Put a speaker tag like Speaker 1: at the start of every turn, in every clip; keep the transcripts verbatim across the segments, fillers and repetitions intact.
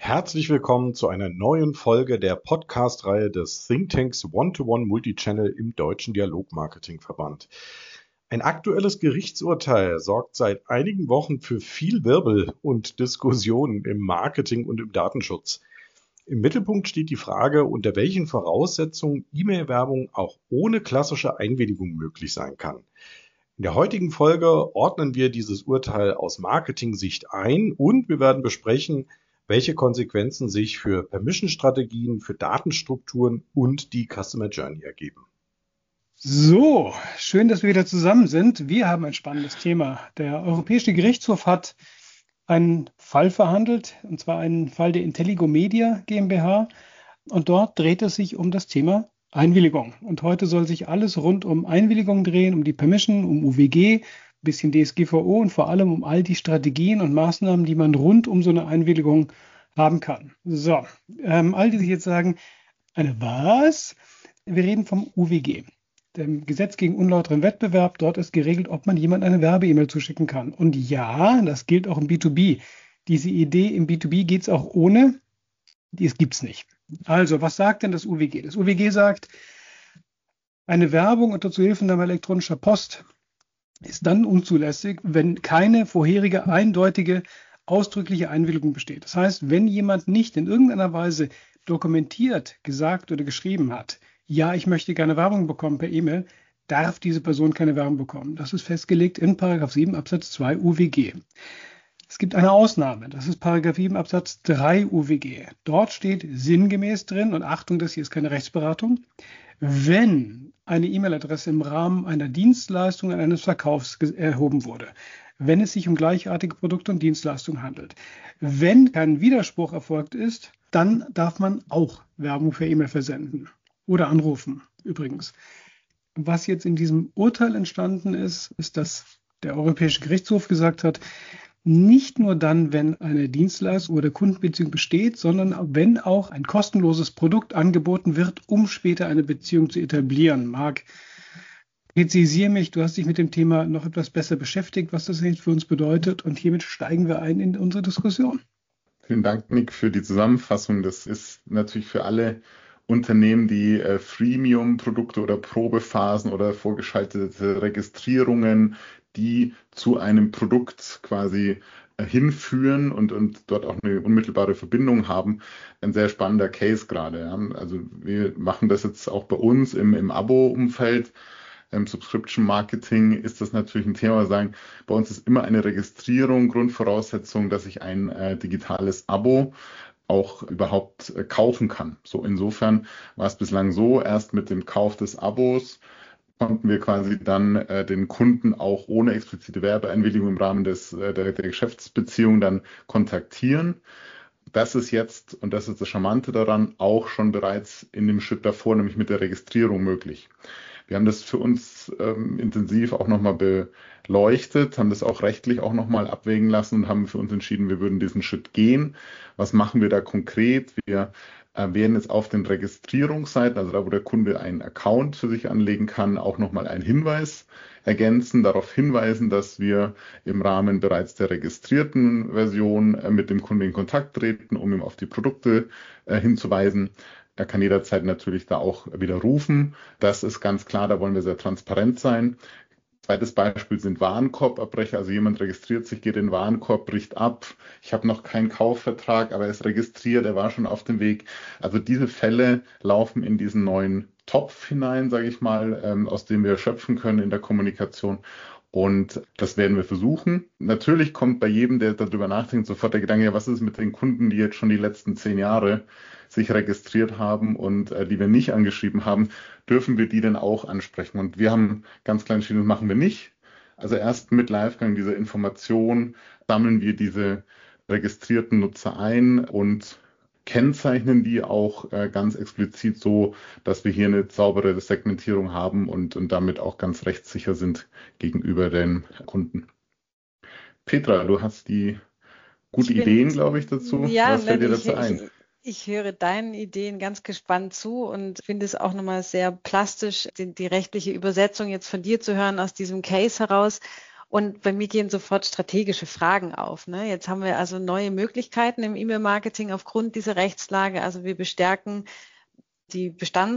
Speaker 1: Herzlich willkommen zu einer neuen Folge der Podcast-Reihe des Thinktanks One-to-One Multichannel im Deutschen Dialogmarketing-Verband. Ein aktuelles Gerichtsurteil sorgt seit einigen Wochen für viel Wirbel und Diskussionen im Marketing und im Datenschutz. Im Mittelpunkt steht die Frage, unter welchen Voraussetzungen E-Mail-Werbung auch ohne klassische Einwilligung möglich sein kann. In der heutigen Folge ordnen wir dieses Urteil aus Marketing-Sicht ein und wir werden besprechen, welche Konsequenzen sich für Permission-Strategien, für Datenstrukturen und die Customer Journey ergeben.
Speaker 2: So, schön, dass wir wieder zusammen sind. Wir haben ein spannendes Thema. Der Europäische Gerichtshof hat einen Fall verhandelt, und zwar einen Fall der Intelligo Media GmbH. Und dort dreht es sich um das Thema Einwilligung. Und heute soll sich alles rund um Einwilligung drehen, um die Permission, um U W G, ein bisschen D S G V O und vor allem um all die Strategien und Maßnahmen, die man rund um so eine Einwilligung haben kann. So, ähm, all die sich jetzt sagen, eine was? Wir reden vom U W G, dem Gesetz gegen unlauteren Wettbewerb. Dort ist geregelt, ob man jemand eine Werbe-E-Mail zuschicken kann. Und ja, das gilt auch im B zwei B. Diese Idee im B zwei B geht es auch ohne, die gibt es nicht. Also, was sagt denn das U W G? Das U W G sagt, eine Werbung unter Zuhilfenahme elektronischer Post ist dann unzulässig, wenn keine vorherige, eindeutige, ausdrückliche Einwilligung besteht. Das heißt, wenn jemand nicht in irgendeiner Weise dokumentiert, gesagt oder geschrieben hat, ja, ich möchte gerne Werbung bekommen per E-Mail, darf diese Person keine Werbung bekommen. Das ist festgelegt in Paragraph sieben Absatz zwei U W G. Es gibt eine Ausnahme, das ist Paragraph sieben Absatz drei U W G. Dort steht sinngemäß drin, und Achtung, das hier ist keine Rechtsberatung, wenn eine E-Mail-Adresse im Rahmen einer Dienstleistung an eines Verkaufs erhoben wurde, wenn es sich um gleichartige Produkte und Dienstleistungen handelt, wenn kein Widerspruch erfolgt ist, dann darf man auch Werbung per E-Mail versenden oder anrufen übrigens. Was jetzt in diesem Urteil entstanden ist, ist, dass der Europäische Gerichtshof gesagt hat, nicht nur dann, wenn eine Dienstleistung oder Kundenbeziehung besteht, sondern wenn auch ein kostenloses Produkt angeboten wird, um später eine Beziehung zu etablieren. Marc, präzisiere mich, du hast dich mit dem Thema noch etwas besser beschäftigt, was das jetzt für uns bedeutet, und hiermit steigen wir ein in unsere Diskussion.
Speaker 3: Vielen Dank, Nick, für die Zusammenfassung. Das ist natürlich für alle Unternehmen, die äh, Freemium-Produkte oder Probephasen oder vorgeschaltete Registrierungen, die zu einem Produkt quasi äh, hinführen und, und dort auch eine unmittelbare Verbindung haben, ein sehr spannender Case gerade. Ja. Also wir machen das jetzt auch bei uns im, im Abo-Umfeld. Im Subscription Marketing ist das natürlich ein Thema. Wir sagen, bei uns ist immer eine Registrierung Grundvoraussetzung, dass ich ein äh, digitales Abo auch überhaupt äh, kaufen kann. So insofern war es bislang so, erst mit dem Kauf des Abos konnten wir quasi dann äh, den Kunden auch ohne explizite Werbeeinwilligung im Rahmen des, äh, der, der Geschäftsbeziehung dann kontaktieren. Das ist jetzt, und das ist das Charmante daran, auch schon bereits in dem Schritt davor, nämlich mit der Registrierung möglich. Wir haben das für uns ähm, intensiv auch nochmal beleuchtet, haben das auch rechtlich auch nochmal abwägen lassen und haben für uns entschieden, wir würden diesen Schritt gehen. Was machen wir da konkret? Wir äh, werden jetzt auf den Registrierungsseiten, also da, wo der Kunde einen Account für sich anlegen kann, auch nochmal einen Hinweis ergänzen, darauf hinweisen, dass wir im Rahmen bereits der registrierten Version äh, mit dem Kunden in Kontakt treten, um ihm auf die Produkte äh, hinzuweisen. Er kann jederzeit natürlich da auch wieder rufen. Das ist ganz klar, da wollen wir sehr transparent sein. Zweites Beispiel sind Warenkorbabbrecher. Also jemand registriert sich, geht in den Warenkorb, bricht ab. Ich habe noch keinen Kaufvertrag, aber er ist registriert, er war schon auf dem Weg. Also diese Fälle laufen in diesen neuen Topf hinein, sage ich mal, ähm, aus dem wir schöpfen können in der Kommunikation. Und das werden wir versuchen. Natürlich kommt bei jedem, der darüber nachdenkt, sofort der Gedanke, ja, was ist mit den Kunden, die jetzt schon die letzten zehn Jahre sich registriert haben und äh, die wir nicht angeschrieben haben, dürfen wir die denn auch ansprechen? Und wir haben ganz klar entschieden, das machen wir nicht. Also erst mit Livegang dieser Information sammeln wir diese registrierten Nutzer ein und kennzeichnen die auch äh, ganz explizit so, dass wir hier eine saubere Segmentierung haben und, und damit auch ganz rechtssicher sind gegenüber den Kunden. Petra, du hast die gute
Speaker 4: Ich bin,
Speaker 3: Ideen, glaube ich, dazu.
Speaker 4: Ja,
Speaker 3: Was fällt dir
Speaker 4: ich,
Speaker 3: dazu ein?
Speaker 4: Ich, ich höre deinen Ideen ganz gespannt zu und finde es auch nochmal sehr plastisch, die, die rechtliche Übersetzung jetzt von dir zu hören aus diesem Case heraus. Und bei mir gehen sofort strategische Fragen auf. Ne? Jetzt haben wir also neue Möglichkeiten im E-Mail-Marketing aufgrund dieser Rechtslage. Also wir bestärken die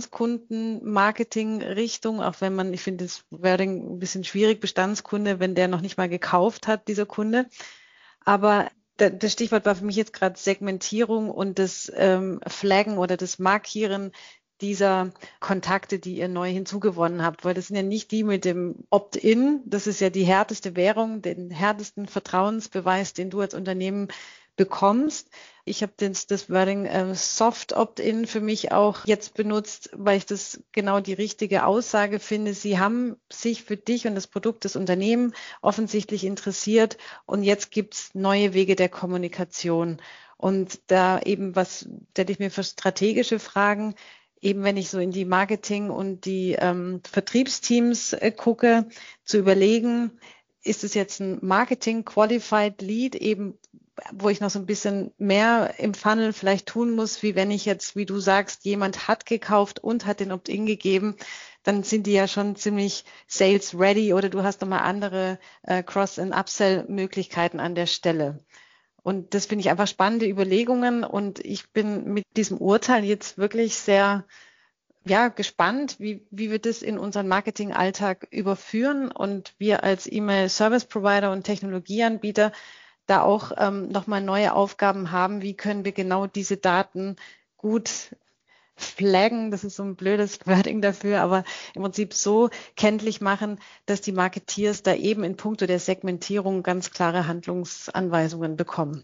Speaker 4: Bestandskunden-Marketing-Richtung, auch wenn man, ich finde das Wording ein bisschen schwierig, Bestandskunde, wenn der noch nicht mal gekauft hat, dieser Kunde. Aber das Stichwort war für mich jetzt gerade Segmentierung und das ähm, Flaggen oder das Markieren dieser Kontakte, die ihr neu hinzugewonnen habt, weil das sind ja nicht die mit dem Opt-in, das ist ja die härteste Währung, den härtesten Vertrauensbeweis, den du als Unternehmen bekommst. Ich habe das, das Wording äh, Soft Opt-in für mich auch jetzt benutzt, weil ich das genau die richtige Aussage finde. Sie haben sich für dich und das Produkt des Unternehmens offensichtlich interessiert und jetzt gibt es neue Wege der Kommunikation. Und da eben, was stelle ich mir für strategische Fragen, eben wenn ich so in die Marketing- und die ähm, Vertriebsteams äh, gucke, zu überlegen, ist es jetzt ein Marketing-Qualified Lead, eben wo ich noch so ein bisschen mehr im Funnel vielleicht tun muss, wie wenn ich jetzt, wie du sagst, jemand hat gekauft und hat den Opt-in gegeben, dann sind die ja schon ziemlich sales ready oder du hast nochmal andere äh, Cross- und Upsell-Möglichkeiten an der Stelle. Und das finde ich einfach spannende Überlegungen und ich bin mit diesem Urteil jetzt wirklich sehr ja, gespannt, wie, wie wir das in unseren Marketingalltag überführen und wir als E-Mail-Service-Provider und Technologieanbieter da auch ähm, nochmal neue Aufgaben haben. Wie können wir genau diese Daten gut flaggen, das ist so ein blödes Wording dafür, aber im Prinzip so kenntlich machen, dass die Marketeers da eben in puncto der Segmentierung ganz klare Handlungsanweisungen bekommen.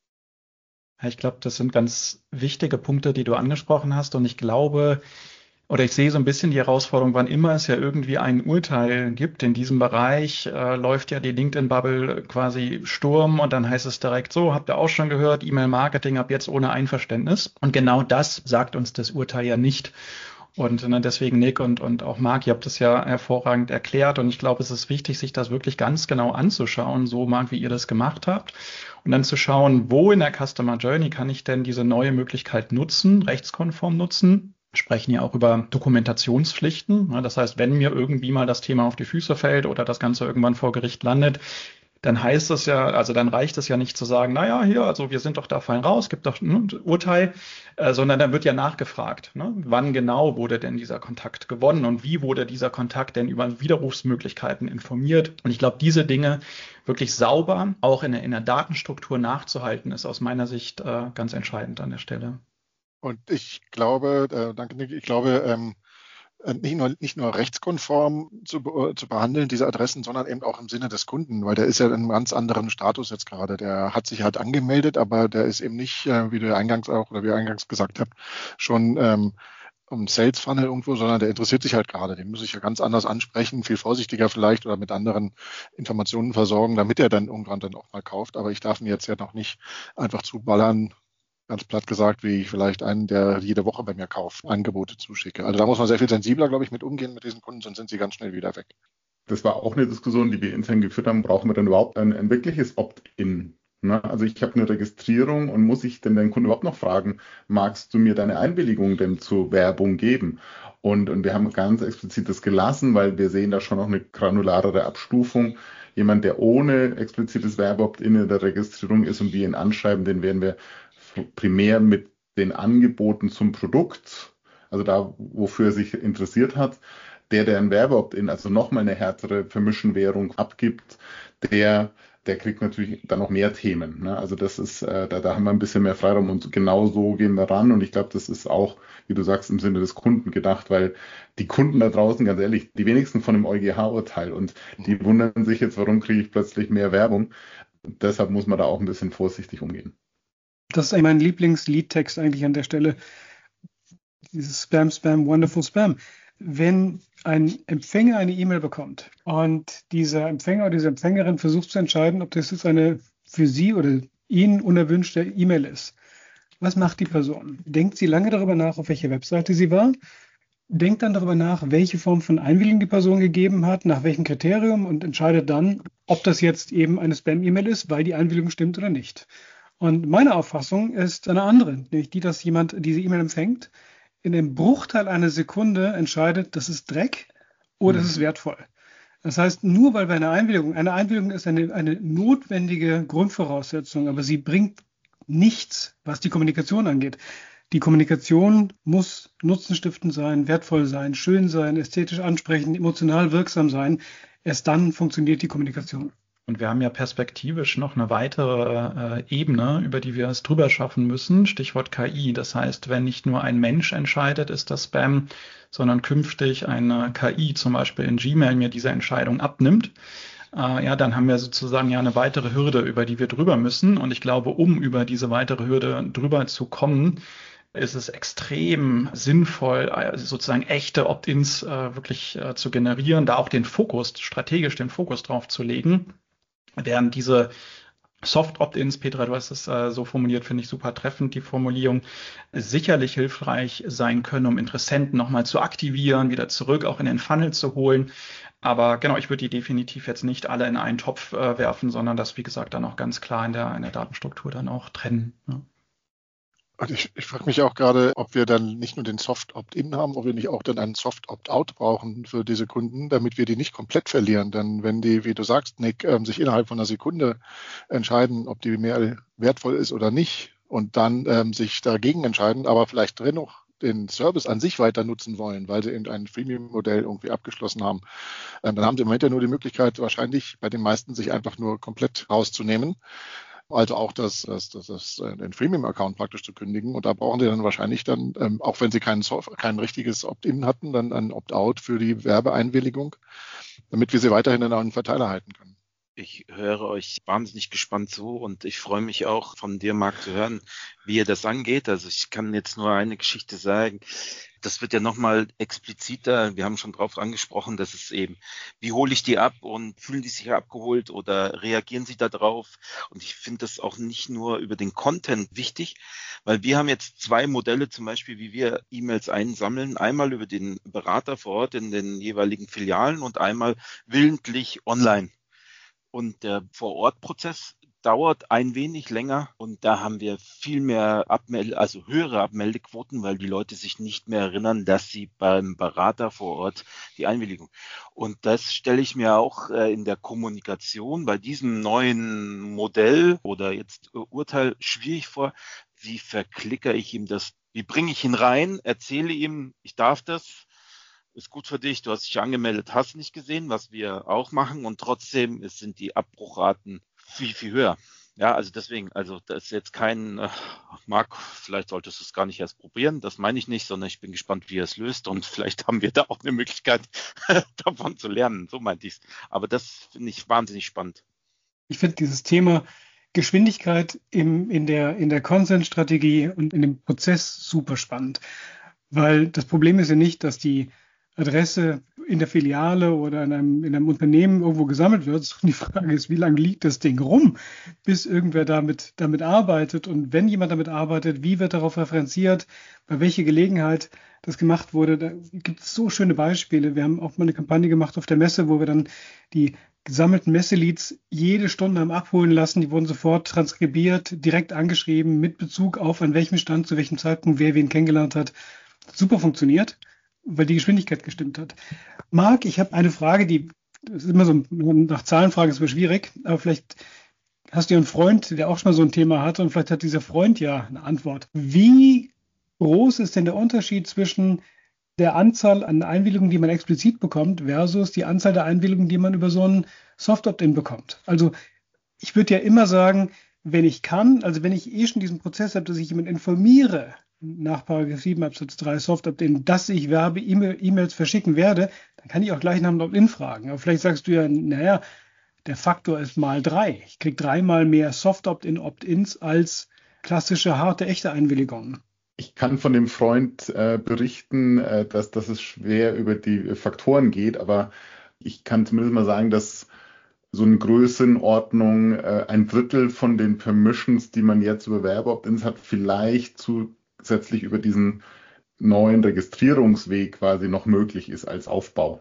Speaker 5: Ich glaube, das sind ganz wichtige Punkte, die du angesprochen hast. Und ich glaube, oder ich sehe so ein bisschen die Herausforderung, wann immer es ja irgendwie ein Urteil gibt in diesem Bereich, äh, läuft ja die LinkedIn-Bubble quasi Sturm und dann heißt es direkt so, habt ihr auch schon gehört, E-Mail-Marketing ab jetzt ohne Einverständnis. Und genau das sagt uns das Urteil ja nicht. Und ne, deswegen Nick und, und auch Marc, ihr habt das ja hervorragend erklärt und ich glaube, es ist wichtig, sich das wirklich ganz genau anzuschauen, so Marc, wie ihr das gemacht habt. Und dann zu schauen, wo in der Customer Journey kann ich denn diese neue Möglichkeit nutzen, rechtskonform nutzen. Wir sprechen ja auch über Dokumentationspflichten. Das heißt, wenn mir irgendwie mal das Thema auf die Füße fällt oder das Ganze irgendwann vor Gericht landet, dann heißt es ja, also dann reicht es ja nicht zu sagen, naja, hier, also wir sind doch da fein raus, gibt doch ein Urteil, äh, sondern dann wird ja nachgefragt, ne? Wann genau wurde denn dieser Kontakt gewonnen und wie wurde dieser Kontakt denn über Widerrufsmöglichkeiten informiert? Und ich glaube, diese Dinge wirklich sauber auch in der, in der Datenstruktur nachzuhalten, ist aus meiner Sicht äh, ganz entscheidend an der Stelle.
Speaker 6: Und ich glaube, äh, danke Nick, ich glaube, ähm, nicht nur, nicht nur rechtskonform zu, zu behandeln, diese Adressen, sondern eben auch im Sinne des Kunden, weil der ist ja in einem ganz anderen Status jetzt gerade. Der hat sich halt angemeldet, aber der ist eben nicht, äh, wie du eingangs auch oder wie ihr eingangs gesagt habt, schon ähm, um Sales Funnel irgendwo, sondern der interessiert sich halt gerade. Den muss ich ja ganz anders ansprechen, viel vorsichtiger vielleicht oder mit anderen Informationen versorgen, damit er dann irgendwann dann auch mal kauft. Aber ich darf ihn jetzt ja noch nicht einfach zuballern, ganz platt gesagt, wie ich vielleicht einen, der jede Woche bei mir kauft, Angebote zuschicke. Also da muss man sehr viel sensibler, glaube ich, mit umgehen mit diesen Kunden, sonst sind sie ganz schnell wieder weg.
Speaker 3: Das war auch eine Diskussion, die wir intern geführt haben. Brauchen wir denn überhaupt ein, ein wirkliches Opt-in? Ne? Also ich habe eine Registrierung und muss ich denn den Kunden überhaupt noch fragen, magst du mir deine Einwilligung denn zur Werbung geben? Und, und wir haben ganz explizit das gelassen, weil wir sehen da schon noch eine granularere Abstufung. Jemand, der ohne explizites Werbe-Opt-in in der Registrierung ist und wir ihn anschreiben, den werden wir primär mit den Angeboten zum Produkt, also da, wofür er sich interessiert hat. Der, der ein Werbe-Opt-in, also nochmal eine härtere Vermischenwährung abgibt, der, der kriegt natürlich dann noch mehr Themen. Ne? Also das ist, äh, da, da haben wir ein bisschen mehr Freiraum und genau so gehen wir ran. Und ich glaube, das ist auch, wie du sagst, im Sinne des Kunden gedacht, weil die Kunden da draußen, ganz ehrlich, die wenigsten von dem EuGH-Urteil und die wundern sich jetzt, warum kriege ich plötzlich mehr Werbung. Und deshalb muss man da auch ein bisschen vorsichtig umgehen.
Speaker 2: Das ist mein Lieblings-Liedtext eigentlich an der Stelle. Dieses Spam, Spam, Wonderful Spam. Wenn ein Empfänger eine E-Mail bekommt und dieser Empfänger oder diese Empfängerin versucht zu entscheiden, ob das jetzt eine für sie oder ihn unerwünschte E-Mail ist, was macht die Person? Denkt sie lange darüber nach, auf welche Webseite sie war? Denkt dann darüber nach, welche Form von Einwilligung die Person gegeben hat, nach welchem Kriterium und entscheidet dann, ob das jetzt eben eine Spam-E-Mail ist, weil die Einwilligung stimmt oder nicht. Und meine Auffassung ist eine andere, nämlich die, dass jemand diese E-Mail empfängt, in einem Bruchteil einer Sekunde entscheidet, das ist Dreck oder das ist wertvoll. Das heißt, nur weil wir eine Einwilligung, eine Einwilligung ist eine, eine notwendige Grundvoraussetzung, aber sie bringt nichts, was die Kommunikation angeht. Die Kommunikation muss nutzenstiftend sein, wertvoll sein, schön sein, ästhetisch ansprechend, emotional wirksam sein. Erst dann funktioniert die Kommunikation.
Speaker 5: Und wir haben ja perspektivisch noch eine weitere äh, Ebene, über die wir es drüber schaffen müssen, Stichwort K I. Das heißt, wenn nicht nur ein Mensch entscheidet, ist das Spam, sondern künftig eine K I, zum Beispiel in Gmail, mir diese Entscheidung abnimmt, äh, ja, dann haben wir sozusagen ja eine weitere Hürde, über die wir drüber müssen. Und ich glaube, um über diese weitere Hürde drüber zu kommen, ist es extrem sinnvoll, sozusagen echte Opt-ins äh, wirklich äh, zu generieren, da auch den Fokus, strategisch den Fokus drauf zu legen. Während diese Soft-Opt-ins, Petra, du hast es äh, so formuliert, finde ich super treffend, die Formulierung, sicherlich hilfreich sein können, um Interessenten nochmal zu aktivieren, wieder zurück auch in den Funnel zu holen. Aber genau, ich würde die definitiv jetzt nicht alle in einen Topf äh, werfen, sondern das, wie gesagt, dann auch ganz klar in der, in der Datenstruktur dann auch trennen. Ja.
Speaker 6: Und ich, ich frage mich auch gerade, ob wir dann nicht nur den Soft-Opt-in haben, ob wir nicht auch dann einen Soft-Opt-out brauchen für diese Kunden, damit wir die nicht komplett verlieren. Denn wenn die, wie du sagst, Nick, ähm, sich innerhalb von einer Sekunde entscheiden, ob die Mail wertvoll ist oder nicht und dann ähm, sich dagegen entscheiden, aber vielleicht dennoch den Service an sich weiter nutzen wollen, weil sie eben ein Freemium-Modell irgendwie abgeschlossen haben, ähm, dann haben sie im Moment ja nur die Möglichkeit, wahrscheinlich bei den meisten sich einfach nur komplett rauszunehmen. Also auch das, das, das, das den Freemium-Account praktisch zu kündigen. Und da brauchen sie dann wahrscheinlich dann, ähm, auch wenn sie kein, kein richtiges Opt-in hatten, dann ein Opt-out für die Werbeeinwilligung, damit wir sie weiterhin in einen Verteiler halten können.
Speaker 7: Ich höre euch wahnsinnig gespannt zu und ich freue mich auch von dir, Marc, zu hören, wie ihr das angeht. Also ich kann jetzt nur eine Geschichte sagen. Das wird ja nochmal expliziter. Wir haben schon drauf angesprochen, dass es eben, wie hole ich die ab und fühlen die sich abgeholt oder reagieren sie da drauf? Und ich finde das auch nicht nur über den Content wichtig, weil wir haben jetzt zwei Modelle zum Beispiel, wie wir E-Mails einsammeln. Einmal über den Berater vor Ort in den jeweiligen Filialen und einmal willentlich online. Und der Vor-Ort-Prozess dauert ein wenig länger und da haben wir viel mehr Abmelde, also höhere Abmeldequoten, weil die Leute sich nicht mehr erinnern, dass sie beim Berater vor Ort die Einwilligung. Und das stelle ich mir auch äh, in der Kommunikation bei diesem neuen Modell oder jetzt äh, Urteil schwierig vor. Wie verklickere ich ihm das? Wie bringe ich ihn rein? Erzähle ihm, ich darf das. Ist gut für dich, du hast dich angemeldet, hast nicht gesehen, was wir auch machen und trotzdem es sind die Abbruchraten viel, viel höher. Ja, also deswegen, also das ist jetzt kein, äh, Marc, vielleicht solltest du es gar nicht erst probieren, das meine ich nicht, sondern ich bin gespannt, wie er es löst und vielleicht haben wir da auch eine Möglichkeit, davon zu lernen, so meinte ich es. Aber das finde ich wahnsinnig spannend.
Speaker 2: Ich finde dieses Thema Geschwindigkeit im, in der, in der Consent-Strategie und in dem Prozess super spannend, weil das Problem ist ja nicht, dass die Adresse in der Filiale oder in einem, in einem Unternehmen irgendwo gesammelt wird. Die Frage ist, wie lange liegt das Ding rum, bis irgendwer damit, damit arbeitet? Und wenn jemand damit arbeitet, wie wird darauf referenziert, bei welcher Gelegenheit das gemacht wurde? Da gibt es so schöne Beispiele. Wir haben auch mal eine Kampagne gemacht auf der Messe, wo wir dann die gesammelten Messeleads jede Stunde haben abholen lassen. Die wurden sofort transkribiert, direkt angeschrieben, mit Bezug auf, an welchem Stand, zu welchem Zeitpunkt, wer wen kennengelernt hat. Super funktioniert, weil die Geschwindigkeit gestimmt hat. Marc, ich habe eine Frage, die das ist immer so, nach Zahlenfragen ist immer schwierig, aber vielleicht hast du ja einen Freund, der auch schon mal so ein Thema hat und vielleicht hat dieser Freund ja eine Antwort. Wie groß ist denn der Unterschied zwischen der Anzahl an Einwilligungen, die man explizit bekommt, versus die Anzahl der Einwilligungen, die man über so einen Soft-Opt-in bekommt? Also ich würde ja immer sagen, wenn ich kann, also wenn ich eh schon diesen Prozess habe, dass ich jemanden informiere, nach Paragraph sieben Absatz drei Soft-Opt-in, dass ich Werbe, E-Mails verschicken werde, dann kann ich auch gleich nach dem Opt-in fragen. Aber vielleicht sagst du ja, naja, der Faktor ist mal drei. Ich kriege dreimal mehr Soft-Opt-in, Opt-ins als klassische, harte, echte Einwilligungen.
Speaker 3: Ich kann von dem Freund äh, berichten, äh, dass, dass es schwer über die Faktoren geht, aber ich kann zumindest mal sagen, dass so eine Größenordnung, äh, ein Drittel von den Permissions, die man jetzt über Werbe-Opt-ins hat, vielleicht zusätzlich über diesen neuen Registrierungsweg quasi noch möglich ist als Aufbau.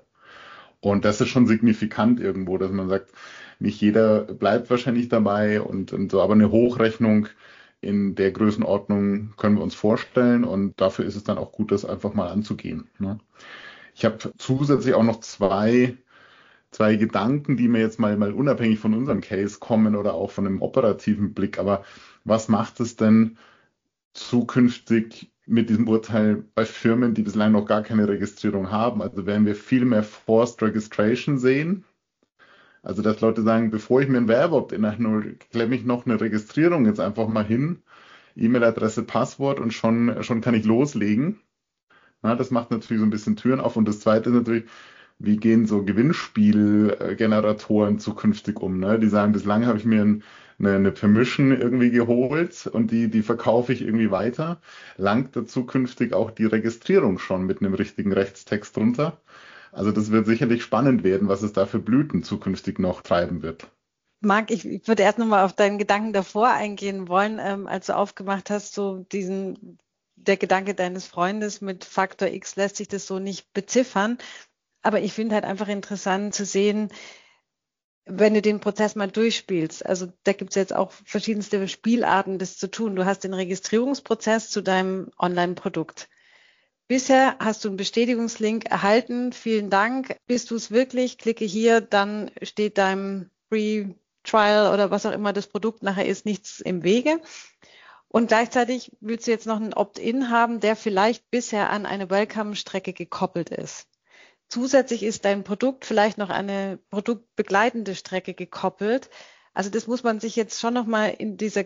Speaker 3: Und das ist schon signifikant irgendwo, dass man sagt, nicht jeder bleibt wahrscheinlich dabei und, und so, aber eine Hochrechnung in der Größenordnung können wir uns vorstellen und dafür ist es dann auch gut, das einfach mal anzugehen. Ne? Ich habe zusätzlich auch noch zwei zwei Gedanken, die mir jetzt mal, mal unabhängig von unserem Case kommen oder auch von einem operativen Blick. Aber was macht es denn zukünftig mit diesem Urteil bei Firmen, die bislang noch gar keine Registrierung haben? Also werden wir viel mehr Forced Registration sehen? Also dass Leute sagen, bevor ich mir ein Werbe-Opt-in einhole, klemme ich noch eine Registrierung jetzt einfach mal hin, E-Mail-Adresse, Passwort und schon, schon kann ich loslegen. Ja, das macht natürlich so ein bisschen Türen auf. Und das Zweite ist natürlich, wie gehen so Gewinnspielgeneratoren zukünftig um? Ne? Die sagen, bislang habe ich mir ein, eine, eine Permission irgendwie geholt und die, die verkaufe ich irgendwie weiter. Langt da zukünftig auch die Registrierung schon mit einem richtigen Rechtstext drunter? Also das wird sicherlich spannend werden, was es da für Blüten zukünftig noch treiben wird.
Speaker 4: Marc, ich, ich würde erst nochmal auf deinen Gedanken davor eingehen wollen, ähm, als du aufgemacht hast, so diesen, der Gedanke deines Freundes mit Faktor X lässt sich das so nicht beziffern. Aber ich finde halt einfach interessant zu sehen, wenn du den Prozess mal durchspielst. Also da gibt es jetzt auch verschiedenste Spielarten, das zu tun. Du hast den Registrierungsprozess zu deinem Online-Produkt. Bisher hast du einen Bestätigungslink erhalten. Vielen Dank. Bist du es wirklich? Klicke hier, dann steht deinem Free Trial oder was auch immer das Produkt nachher ist, nichts im Wege. Und gleichzeitig willst du jetzt noch einen Opt-in haben, der vielleicht bisher an eine Welcome-Strecke gekoppelt ist. Zusätzlich ist dein Produkt vielleicht noch eine produktbegleitende Strecke gekoppelt. Also das muss man sich jetzt schon nochmal in dieser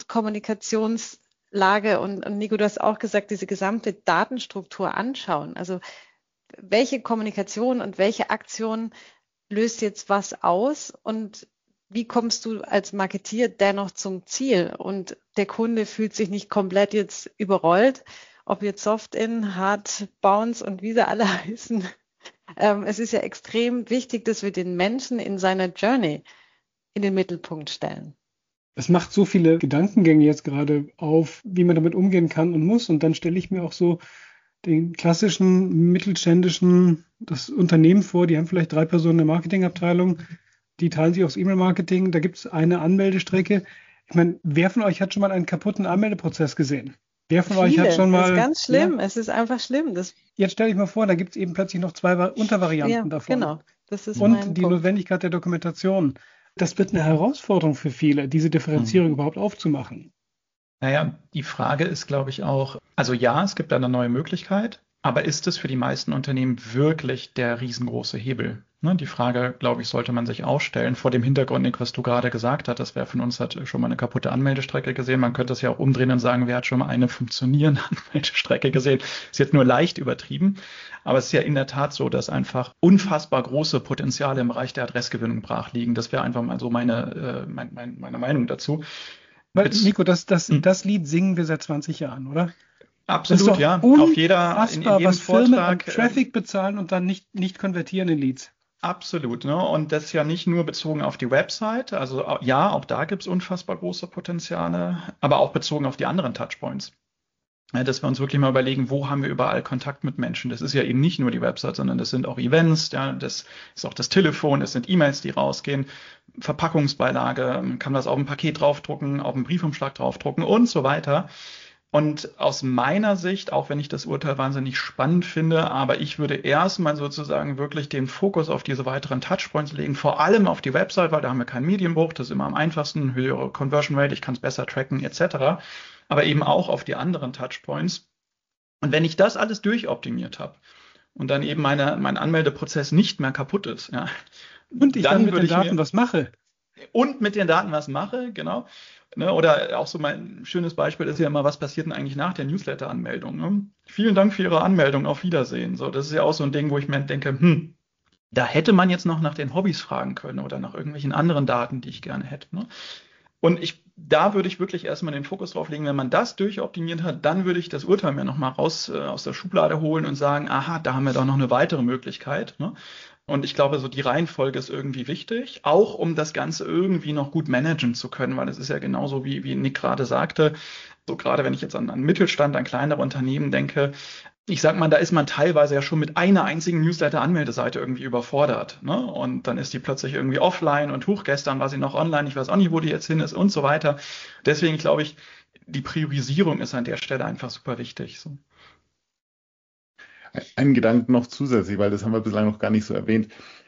Speaker 4: Gesamtkommunikationslage und, und Nico, du hast auch gesagt, diese gesamte Datenstruktur anschauen. Also welche Kommunikation und welche Aktion löst jetzt was aus und wie kommst du als Marketier dennoch zum Ziel? Und der Kunde fühlt sich nicht komplett jetzt überrollt, ob jetzt Soft-in, Hard Bounce und wie sie alle heißen. Ähm, es ist ja extrem wichtig, dass wir den Menschen in seiner Journey in den Mittelpunkt stellen.
Speaker 2: Es macht so viele Gedankengänge jetzt gerade auf, wie man damit umgehen kann und muss. Und dann stelle ich mir auch so den klassischen mittelständischen, das Unternehmen vor, die haben vielleicht drei Personen in der Marketingabteilung, die teilen sich aufs E-Mail-Marketing, da gibt es eine Anmeldestrecke. Ich meine, wer von euch hat schon mal einen kaputten Anmeldeprozess gesehen? Wer von
Speaker 4: Viele.
Speaker 2: euch hat schon mal...
Speaker 4: Das ist ganz schlimm,
Speaker 2: ja,
Speaker 4: es ist einfach schlimm. Das,
Speaker 2: jetzt stell dich mal vor, da gibt es eben plötzlich noch zwei Va- Untervarianten
Speaker 4: ja,
Speaker 2: davon.
Speaker 4: genau. Das ist
Speaker 2: Und
Speaker 4: mein
Speaker 2: die
Speaker 4: Punkt.
Speaker 2: Notwendigkeit der Dokumentation. Das wird eine Herausforderung für viele, diese Differenzierung
Speaker 5: Mhm.
Speaker 2: überhaupt aufzumachen.
Speaker 5: Naja, die Frage ist, glaube ich, auch, also ja, es gibt eine neue Möglichkeit, aber ist es für die meisten Unternehmen wirklich der riesengroße Hebel? Ne, die Frage, glaube ich, sollte man sich auch stellen, vor dem Hintergrund, Nick, was du gerade gesagt hast, das wer von uns hat schon mal eine kaputte Anmeldestrecke gesehen. Man könnte es ja auch umdrehen und sagen, wer hat schon mal eine funktionierende Anmeldestrecke gesehen? Ist jetzt nur leicht übertrieben, aber es ist ja in der Tat so, dass einfach unfassbar große Potenziale im Bereich der Adressgewinnung brach liegen. Das wäre einfach mal so meine, äh, mein, mein, meine Meinung dazu.
Speaker 2: Weil,
Speaker 5: Jetzt-
Speaker 2: Nico, das, das,
Speaker 5: Hm.
Speaker 2: das Lied singen wir seit zwanzig Jahren, oder?
Speaker 5: Absolut,
Speaker 2: Das ist doch
Speaker 5: ja. Auf jeder, in, in
Speaker 2: unfassbar,
Speaker 5: jedem
Speaker 2: was Firmen an
Speaker 5: Vortrag. äh,
Speaker 2: Traffic bezahlen und dann nicht, nicht konvertieren in Leads.
Speaker 5: Absolut, ne? Und das ja nicht nur bezogen auf die Website, also au- ja, auch da gibt's unfassbar große Potenziale, aber auch bezogen auf die anderen Touchpoints. Ja, dass wir uns wirklich mal überlegen, wo haben wir überall Kontakt mit Menschen. Das ist ja eben nicht nur die Website, sondern das sind auch Events, ja, das ist auch das Telefon, das sind E-Mails, die rausgehen, Verpackungsbeilage, man kann das auf ein Paket draufdrucken, auf einen Briefumschlag draufdrucken und so weiter. Und aus meiner Sicht, auch wenn ich das Urteil wahnsinnig spannend finde, aber ich würde erstmal sozusagen wirklich den Fokus auf diese weiteren Touchpoints legen, vor allem auf die Website, weil da haben wir keinen Medienbruch, das ist immer am einfachsten, höhere Conversion Rate, ich kann es besser tracken et cetera, aber eben auch auf die anderen Touchpoints. Und wenn ich das alles durchoptimiert habe und dann eben meine, mein Anmeldeprozess nicht mehr kaputt ist, ja,
Speaker 2: Und ich dann, mit
Speaker 5: würde
Speaker 2: den
Speaker 5: ich
Speaker 2: Daten
Speaker 5: mir,
Speaker 2: was mache.
Speaker 5: und mit den Daten was mache, genau. Ne, oder auch so mein schönes Beispiel ist ja immer, was passiert denn eigentlich nach der Newsletter-Anmeldung? Ne? Vielen Dank für Ihre Anmeldung, auf Wiedersehen. So, das ist ja auch so ein Ding, wo ich mir denke, hm, da hätte man jetzt noch nach den Hobbys fragen können oder nach irgendwelchen anderen Daten, die ich gerne hätte. Ne? Und ich, da würde ich wirklich erstmal den Fokus drauf legen, wenn man das durchoptimiert hat, dann würde ich das Urteil mir nochmal raus äh, aus der Schublade holen und sagen, aha, da haben wir doch noch eine weitere Möglichkeit. Ne? Und ich glaube, so die Reihenfolge ist irgendwie wichtig, auch um das Ganze irgendwie noch gut managen zu können, weil es ist ja genauso, wie, wie Nick gerade sagte, so gerade wenn ich jetzt an, an Mittelstand, an kleinere Unternehmen denke, ich sag mal, da ist man teilweise ja schon mit einer einzigen Newsletter-Anmeldeseite irgendwie überfordert. Ne? Und dann ist die plötzlich irgendwie offline und huch, gestern war sie noch online, ich weiß auch nicht, wo die jetzt hin ist und so weiter. Deswegen glaube ich, die Priorisierung ist an der Stelle einfach super wichtig. So.
Speaker 3: Einen Gedanken noch zusätzlich, weil das haben wir bislang noch gar nicht so erwähnt.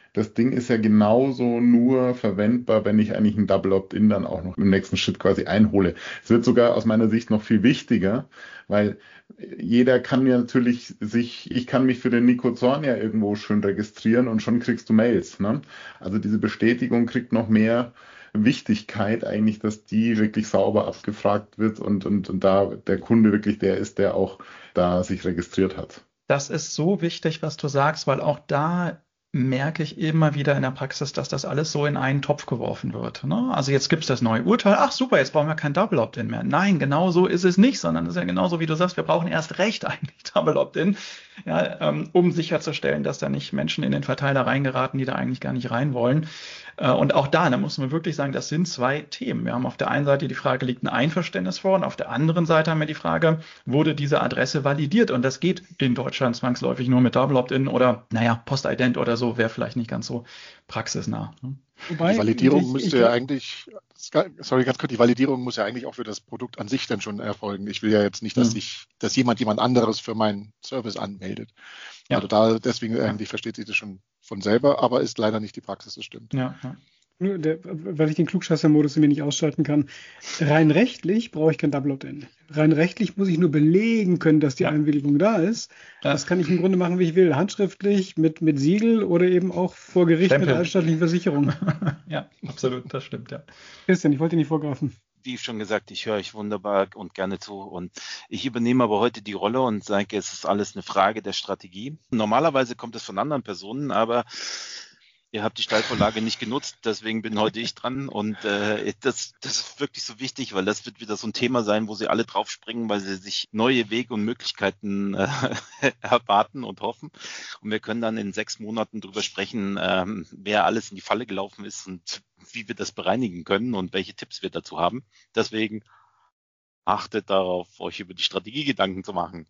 Speaker 3: das Ding ist ja genauso nur verwendbar, wenn ich eigentlich ein Double Opt-in dann auch noch im nächsten Schritt quasi einhole. Es wird sogar aus meiner Sicht noch viel wichtiger, weil jeder kann ja natürlich sich, ich kann mich für den Nico Zorn ja irgendwo schön registrieren und schon kriegst du Mails. Ne? Also diese Bestätigung kriegt noch mehr Wichtigkeit eigentlich, dass die wirklich sauber abgefragt wird und, und, und da der Kunde wirklich der ist, der auch da sich registriert hat.
Speaker 5: Das ist so wichtig, was du sagst, weil auch da merke ich immer wieder in der Praxis, dass das alles so in einen Topf geworfen wird. Ne? Also jetzt gibt es das neue Urteil. Ach super, jetzt brauchen wir kein Double Opt-in mehr. Nein, genau so ist es nicht, sondern es ist ja genauso, wie du sagst, wir brauchen erst recht eigentlich Double Opt-in, ja, ähm, um sicherzustellen, dass da nicht Menschen in den Verteiler reingeraten, die da eigentlich gar nicht rein wollen. Äh, und auch da, da muss man wirklich sagen, das sind zwei Themen. Wir haben auf der einen Seite die Frage, liegt ein Einverständnis vor? Und auf der anderen Seite haben wir die Frage, wurde diese Adresse validiert? Und das geht in Deutschland zwangsläufig nur mit Double Opt-in oder, naja, Postident oder so, wäre vielleicht nicht ganz so praxisnah. Ne?
Speaker 6: Wobei, die Validierung ich, müsste ich, ja eigentlich, sorry, ganz kurz, die Validierung muss ja eigentlich auch für das Produkt an sich dann schon erfolgen. Ich will ja jetzt nicht, dass hm. ich, dass jemand jemand anderes für meinen Service anmeldet. Ja. Also da, deswegen ja. eigentlich versteht sich das schon von selber, aber ist leider nicht die Praxis, das stimmt.
Speaker 2: Ja, ja. Der, weil ich den Klugscheißer-Modus in mir nicht ausschalten kann. Rein rechtlich brauche ich kein Double Opt-in. Rein rechtlich muss ich nur belegen können, dass die ja. Einwilligung da ist. Ja. Das kann ich im Grunde machen, wie ich will. Handschriftlich, mit, mit Siegel oder eben auch vor Gericht Stempel. Mit altstaatlichen Versicherungen.
Speaker 5: Ja, absolut, das stimmt, ja.
Speaker 2: Christian, ich wollte nicht vorgreifen.
Speaker 7: Wie schon gesagt, ich höre euch wunderbar und gerne zu und ich übernehme aber heute die Rolle und sage, es ist alles eine Frage der Strategie. Normalerweise kommt es von anderen Personen, aber ihr habt die Steilvorlage nicht genutzt, deswegen bin heute ich dran und äh, das, das ist wirklich so wichtig, weil das wird wieder so ein Thema sein, wo sie alle drauf springen, weil sie sich neue Wege und Möglichkeiten äh, erwarten und hoffen und wir können dann in sechs Monaten drüber sprechen, ähm, wer alles in die Falle gelaufen ist und wie wir das bereinigen können und welche Tipps wir dazu haben. Deswegen achtet darauf, euch über die Strategie Gedanken zu machen.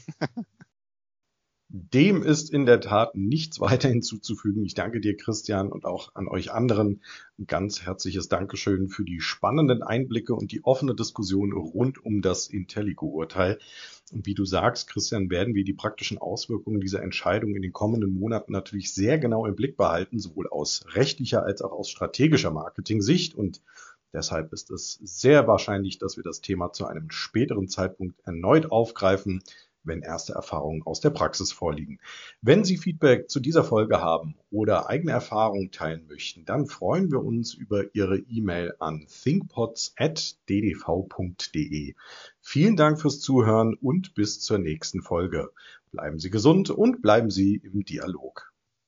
Speaker 1: Dem ist in der Tat nichts weiter hinzuzufügen. Ich danke dir, Christian, und auch an euch anderen ein ganz herzliches Dankeschön für die spannenden Einblicke und die offene Diskussion rund um das Intelligo-Urteil. Und wie du sagst, Christian, werden wir die praktischen Auswirkungen dieser Entscheidung in den kommenden Monaten natürlich sehr genau im Blick behalten, sowohl aus rechtlicher als auch aus strategischer Marketing-Sicht. Und deshalb ist es sehr wahrscheinlich, dass wir das Thema zu einem späteren Zeitpunkt erneut aufgreifen, wenn erste Erfahrungen aus der Praxis vorliegen. Wenn Sie Feedback zu dieser Folge haben oder eigene Erfahrungen teilen möchten, dann freuen wir uns über Ihre E-Mail an thinkpods at d d v punkt d e. Vielen Dank fürs Zuhören und bis zur nächsten Folge. Bleiben Sie gesund und bleiben Sie im Dialog.